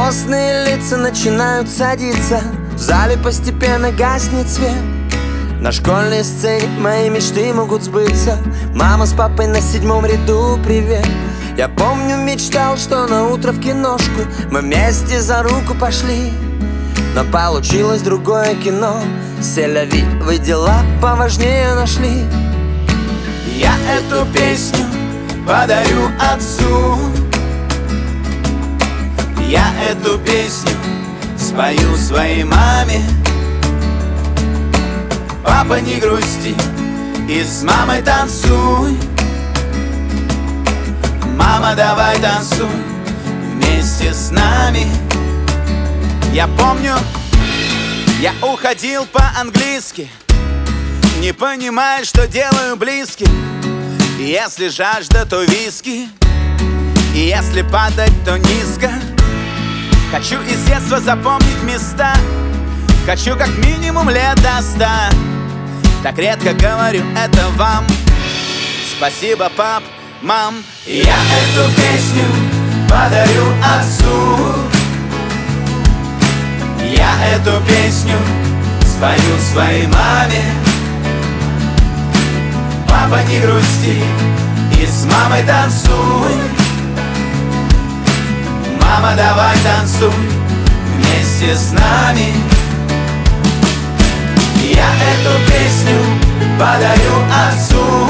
Постные лица начинают садиться, в зале постепенно гаснет свет. На школьной сцене мои мечты могут сбыться. Мама с папой на 7-м ряду, привет. Я помню, мечтал, что на утро в киношку мы вместе за руку пошли. Но получилось другое кино. Селяви, вы дела поважнее нашли. Я эту песню подарю отцу. Я эту песню спою своей маме. Папа, не грусти и с мамой танцуй. Мама, давай танцуй вместе с нами. Я помню, я уходил по-английски, не понимая, что делаю близким. И если жажда, то виски, и если падать, то низко. Хочу из детства запомнить места, хочу как минимум лет до 100. Так редко говорю это вам. Спасибо, пап, мам. Я эту песню подарю отцу. Я эту песню спою своей маме. Папа, не грусти и с мамой танцуй. Мама, давай танцуй вместе с нами. Я эту песню подарю отцу.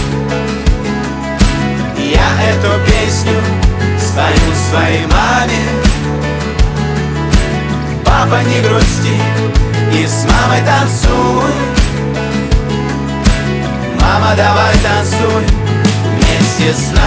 Я эту песню спою своей маме. Папа, не грусти и с мамой танцуй. Мама, давай танцуй вместе с нами.